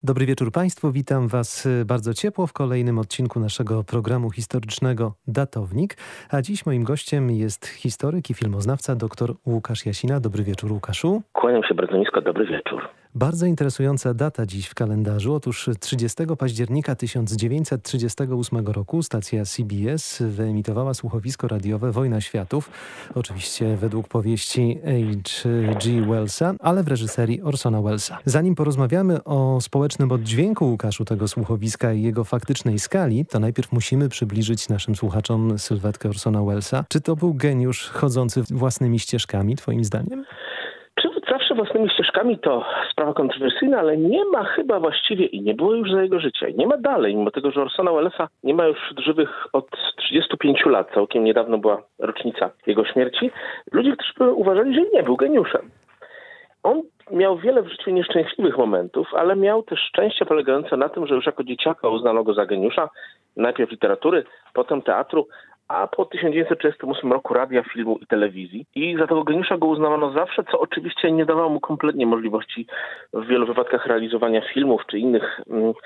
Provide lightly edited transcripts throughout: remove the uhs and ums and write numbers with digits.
Dobry wieczór Państwu, witam Was bardzo ciepło w kolejnym odcinku naszego programu historycznego Datownik. A dziś moim gościem jest historyk i filmoznawca dr Łukasz Jasina. Dobry wieczór, Łukaszu. Kłaniam się bardzo nisko, dobry wieczór. Bardzo interesująca data dziś w kalendarzu. Otóż 30 października 1938 roku stacja CBS wyemitowała słuchowisko radiowe Wojna Światów. Oczywiście według powieści H.G. Wellsa, ale w reżyserii Orsona Wellesa. Zanim porozmawiamy o społecznym oddźwięku, Łukaszu, tego słuchowiska i jego faktycznej skali, to najpierw musimy przybliżyć naszym słuchaczom sylwetkę Orsona Wellesa. Czy to był geniusz chodzący własnymi ścieżkami, twoim zdaniem? Zawsze własnymi ścieżkami to sprawa kontrowersyjna, ale nie ma chyba właściwie i nie było już za jego życia. I nie ma dalej, mimo tego, że Orsona Wellesa nie ma już wśród żywych od 35 lat. Całkiem niedawno była rocznica jego śmierci. Ludzie, którzy uważali, że nie był geniuszem. On miał wiele w życiu nieszczęśliwych momentów, ale miał też szczęście polegające na tym, że już jako dzieciaka uznano go za geniusza. Najpierw literatury, potem teatru, a po 1938 roku radia, filmu i telewizji. I za tego geniusza go uznawano zawsze, co oczywiście nie dawało mu kompletnie możliwości w wielu wypadkach realizowania filmów czy innych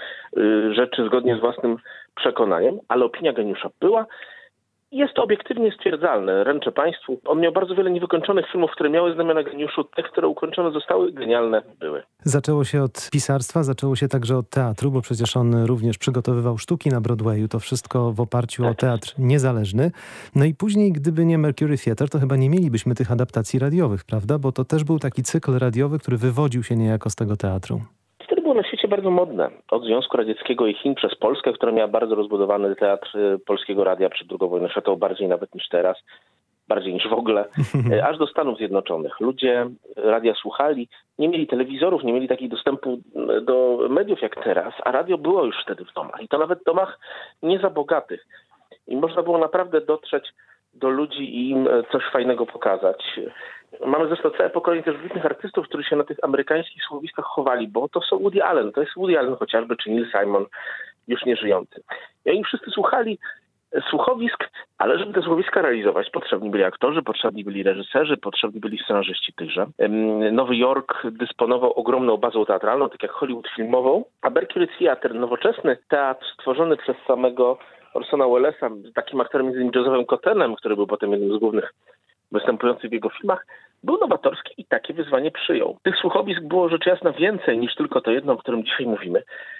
rzeczy zgodnie z własnym przekonaniem, ale opinia geniusza była. Jest to obiektywnie stwierdzalne, ręczę Państwu. On miał bardzo wiele niewykończonych filmów, które miały znamiona geniuszu. Te, które ukończone zostały, genialne były. Zaczęło się od pisarstwa, zaczęło się także od teatru, bo przecież on również przygotowywał sztuki na Broadwayu. To wszystko w oparciu o teatr niezależny. No i później, gdyby nie Mercury Theatre, to chyba nie mielibyśmy tych adaptacji radiowych, prawda? Bo to też był taki cykl radiowy, który wywodził się niejako z tego teatru. Wtedy było na świecie bardzo modne. Od Związku Radzieckiego i Chin przez Polskę, która miała bardzo rozbudowany teatr Polskiego Radia przed II wojną światową, bardziej nawet niż teraz, bardziej niż w ogóle, aż do Stanów Zjednoczonych. Ludzie radia słuchali, nie mieli telewizorów, nie mieli takiego dostępu do mediów jak teraz, a radio było już wtedy w domach. I to nawet w domach nie za bogatych. I można było naprawdę dotrzeć do ludzi i im coś fajnego pokazać. Mamy zresztą całe pokolenie też wybitnych artystów, którzy się na tych amerykańskich słuchowiskach chowali, bo to są Woody Allen, to jest Woody Allen chociażby, czy Neil Simon, już nieżyjący. I oni wszyscy słuchali słuchowisk, ale żeby te słuchowiska realizować, potrzebni byli aktorzy, potrzebni byli reżyserzy, potrzebni byli scenarzyści tychże. Nowy Jork dysponował ogromną bazą teatralną, tak jak Hollywood filmową, a Mercury Theatre, nowoczesny teatr stworzony przez samego Orsona Wellesa, z takim aktorem między innymi Josephem Cottenem, który był potem jednym z głównych występujących w jego filmach, był nowatorski i takie wyzwanie przyjął. Tych słuchowisk było rzecz jasna więcej niż tylko to jedno, o którym dzisiaj mówimy,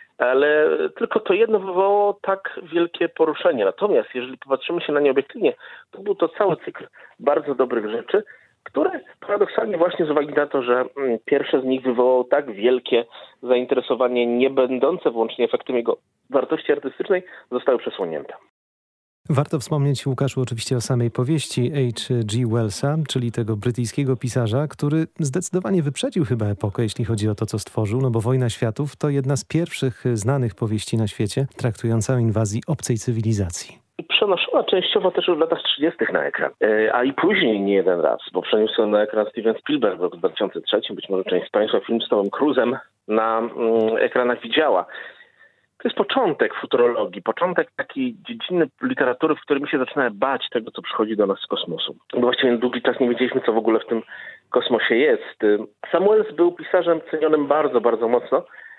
ale tylko to jedno wywołało tak wielkie poruszenie. Natomiast jeżeli popatrzymy się na nie obiektywnie, to był to cały cykl bardzo dobrych rzeczy, które paradoksalnie właśnie z uwagi na to, że pierwsze z nich wywołało tak wielkie zainteresowanie, nie będące wyłącznie efektem jego wartości artystycznej, zostały przesłonięte. Warto wspomnieć, Łukaszu, oczywiście o samej powieści H.G. Wellsa, czyli tego brytyjskiego pisarza, który zdecydowanie wyprzedził chyba epokę, jeśli chodzi o to, co stworzył, no bo Wojna Światów to jedna z pierwszych znanych powieści na świecie, traktująca o inwazji obcej cywilizacji. Przenoszono częściowo też już w latach 30. na ekran, a i później nie jeden raz, bo przeniósł na ekran Steven Spielberg w roku 2003, być może część z Państwa film z Tomem Cruise'em na ekranach widziała. To jest początek futurologii, początek takiej dziedziny literatury, w której my się zaczynamy bać tego, co przychodzi do nas z kosmosu. Bo właściwie długi czas nie wiedzieliśmy, co w ogóle w tym kosmosie jest. Sam Wells był pisarzem cenionym bardzo, bardzo mocno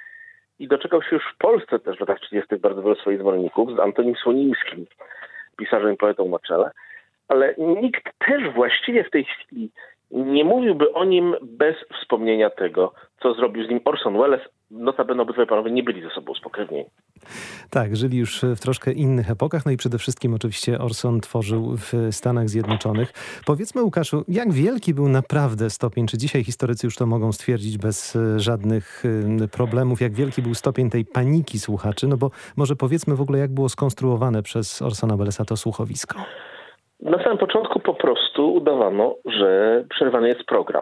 i doczekał się już w Polsce też w latach 30. bardzo wielu swoich zwolenników, z Antonim Słonimskim, pisarzem i poetą na czele. Ale nikt też właściwie w tej chwili nie mówiłby o nim bez wspomnienia tego, co zrobił z nim Orson Welles. Notabene obydwaj panowie nie byli ze sobą spokrewnieni. Tak, żyli już w troszkę innych epokach, no i przede wszystkim oczywiście Orson tworzył w Stanach Zjednoczonych. Powiedzmy, Łukaszu, jak wielki był naprawdę stopień, czy dzisiaj historycy już to mogą stwierdzić bez żadnych problemów, jak wielki był stopień tej paniki słuchaczy, no bo może powiedzmy w ogóle, jak było skonstruowane przez Orsona Wellesa to słuchowisko. Na samym początku po prostu udawano, że przerwany jest program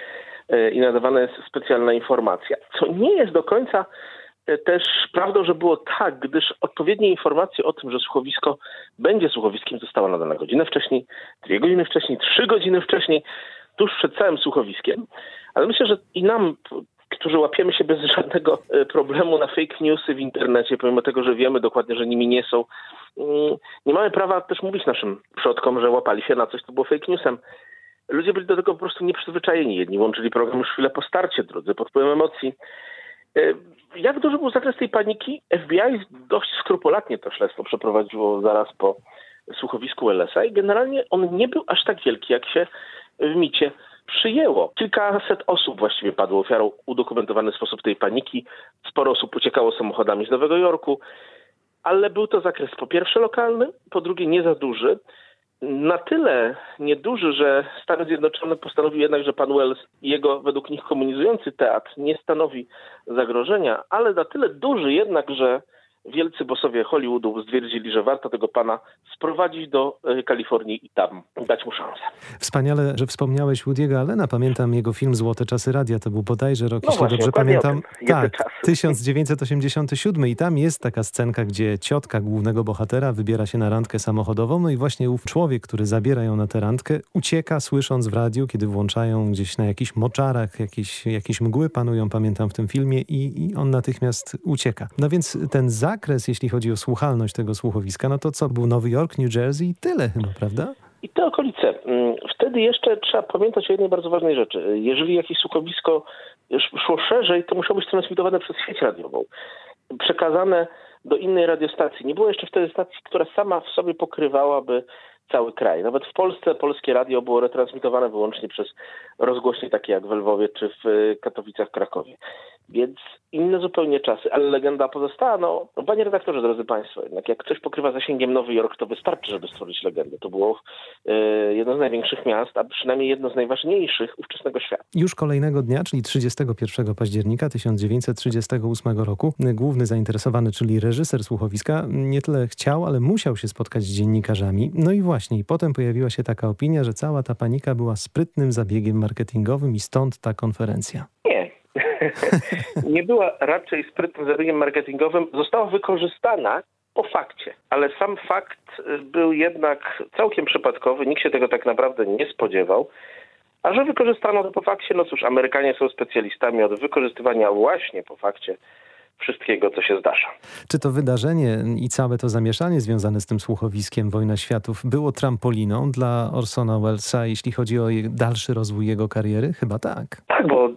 i nadawana jest specjalna informacja, co nie jest do końca też prawdą, że było tak, gdyż odpowiednie informacje o tym, że słuchowisko będzie słuchowiskiem, została nadana godzinę wcześniej, 2 godziny wcześniej, 3 godziny wcześniej, tuż przed całym słuchowiskiem. Ale myślę, że i nam, którzy łapiemy się bez żadnego problemu na fake newsy w internecie, pomimo tego, że wiemy dokładnie, że nimi nie są, nie mamy prawa też mówić naszym przodkom, że łapali się na coś, co było fake newsem. Ludzie byli do tego po prostu nieprzyzwyczajeni. Jedni łączyli program już chwilę po starcie, drudzy pod wpływem emocji. Jak duży był zakres tej paniki? FBI dość skrupulatnie to śledztwo przeprowadziło zaraz po słuchowisku LSA i generalnie on nie był aż tak wielki, jak się w micie przyjęło. Kilkaset osób właściwie padło ofiarą udokumentowany sposób tej paniki. Sporo osób uciekało samochodami z Nowego Jorku, ale był to zakres po pierwsze lokalny, po drugie nie za duży. Na tyle nieduży, że Stany Zjednoczone postanowiły jednak, że pan Wells i jego według nich komunizujący teatr nie stanowi zagrożenia, ale na tyle duży jednak, że wielcy bossowie Hollywoodu stwierdzili, że warto tego pana sprowadzić do Kalifornii i tam dać mu szansę. Wspaniale, że wspomniałeś Woody'ego Allena. Pamiętam jego film Złote czasy radia. To był bodajże rok, jeśli dobrze pamiętam. Tak, 1987. I tam jest taka scenka, gdzie ciotka głównego bohatera wybiera się na randkę samochodową. No i właśnie ów człowiek, który zabiera ją na tę randkę, ucieka, słysząc w radiu, kiedy włączają gdzieś na jakichś moczarach, jakieś mgły panują, pamiętam w tym filmie i on natychmiast ucieka. No więc ten zakres, jeśli chodzi o słuchalność tego słuchowiska, no to co, był Nowy Jork, New Jersey i tyle chyba, prawda? I te okolice. Wtedy jeszcze trzeba pamiętać o jednej bardzo ważnej rzeczy. Jeżeli jakieś słuchowisko szło szerzej, to musiało być transmitowane przez sieć radiową. Przekazane do innej radiostacji. Nie było jeszcze wtedy stacji, która sama w sobie pokrywałaby cały kraj. Nawet w Polsce polskie radio było retransmitowane wyłącznie przez rozgłośnie takie jak w Lwowie czy w Katowicach, Krakowie. Więc inne zupełnie czasy, ale legenda pozostała. No, panie redaktorze, drodzy państwo, jednak jak ktoś pokrywa zasięgiem Nowy Jork, to wystarczy, żeby stworzyć legendę. To było jedno z największych miast, a przynajmniej jedno z najważniejszych ówczesnego świata. Już kolejnego dnia, czyli 31 października 1938 roku, główny zainteresowany, czyli reżyser słuchowiska, nie tyle chciał, ale musiał się spotkać z dziennikarzami. No i właśnie, i potem pojawiła się taka opinia, że cała ta panika była sprytnym zabiegiem marketingowym i stąd ta konferencja. Nie. Nie była raczej sprytnym zabiegiem marketingowym. Została wykorzystana po fakcie. Ale sam fakt był jednak całkiem przypadkowy. Nikt się tego tak naprawdę nie spodziewał. A że wykorzystano to po fakcie, no cóż, Amerykanie są specjalistami od wykorzystywania właśnie po fakcie wszystkiego, co się zdarza. Czy to wydarzenie i całe to zamieszanie związane z tym słuchowiskiem Wojna Światów było trampoliną dla Orsona Wellesa, jeśli chodzi o dalszy rozwój jego kariery? Chyba tak. Tak, bo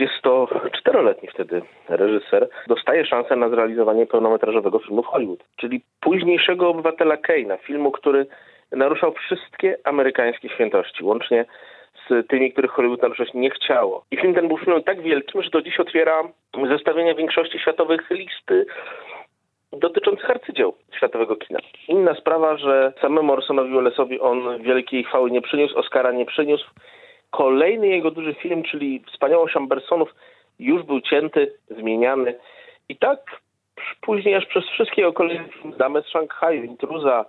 24-letni wtedy reżyser dostaje szansę na zrealizowanie pełnometrażowego filmu w Hollywood, czyli późniejszego Obywatela Kane'a, filmu, który naruszał wszystkie amerykańskie świętości, łącznie z tymi, których Hollywood naruszać nie chciało. I film ten był filmem tak wielkim, że do dziś otwiera zestawienia większości światowych list dotyczących arcydzieł światowego kina. Inna sprawa, że samemu Orsonowi Wellesowi on wielkiej chwały nie przyniósł, Oscara nie przyniósł. Kolejny jego duży film, czyli Wspaniałość Ambersonów, już był cięty, zmieniany. I tak później aż przez wszystkie kolejne filmy, Damę z Szanghaju, Intruza,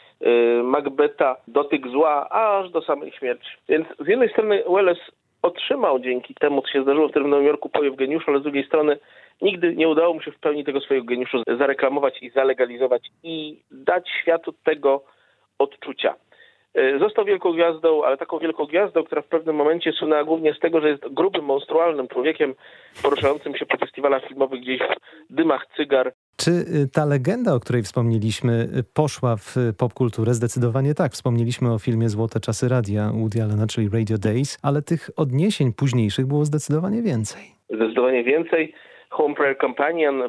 Macbeta, Dotyk zła, aż do samej śmierci. Więc z jednej strony Welles otrzymał dzięki temu, co się zdarzyło w tym Nowym Jorku, powiew geniuszu, ale z drugiej strony nigdy nie udało mu się w pełni tego swojego geniuszu zareklamować i zalegalizować i dać światu tego odczucia. Został wielką gwiazdą, ale taką wielką gwiazdą, która w pewnym momencie słynęła głównie z tego, że jest grubym, monstrualnym człowiekiem poruszającym się po festiwalach filmowych gdzieś w dymach cygar. Czy ta legenda, o której wspomnieliśmy, poszła w popkulturę? Zdecydowanie tak. Wspomnieliśmy o filmie Złote czasy radia Woody Allena, czyli Radio Days, ale tych odniesień późniejszych było zdecydowanie więcej. Zdecydowanie więcej. Home Prayer Companion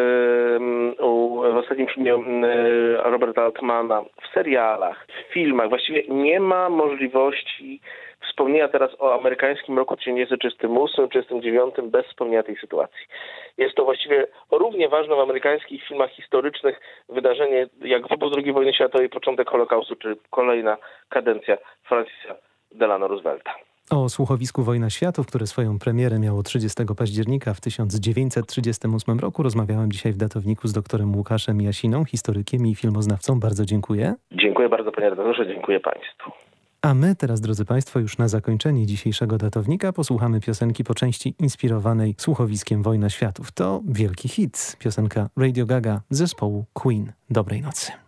w ostatnim filmie Roberta Altmana, w serialach, w filmach. Właściwie nie ma możliwości wspomnienia teraz o amerykańskim roku 1938 czy 1939 bez wspomnienia tej sytuacji. Jest to właściwie równie ważne w amerykańskich filmach historycznych wydarzenie jak wybuch II wojny światowej, początek Holokaustu czy kolejna kadencja Francisa Delano Roosevelta. O słuchowisku Wojna Światów, które swoją premierę miało 30 października w 1938 roku, rozmawiałem dzisiaj w Datowniku z doktorem Łukaszem Jasiną, historykiem i filmoznawcą. Bardzo dziękuję. Dziękuję bardzo, panie redaktorze, dziękuję państwu. A my teraz, drodzy państwo, już na zakończenie dzisiejszego Datownika posłuchamy piosenki po części inspirowanej słuchowiskiem Wojna Światów. To wielki hit, piosenka Radio Gaga zespołu Queen. Dobrej nocy.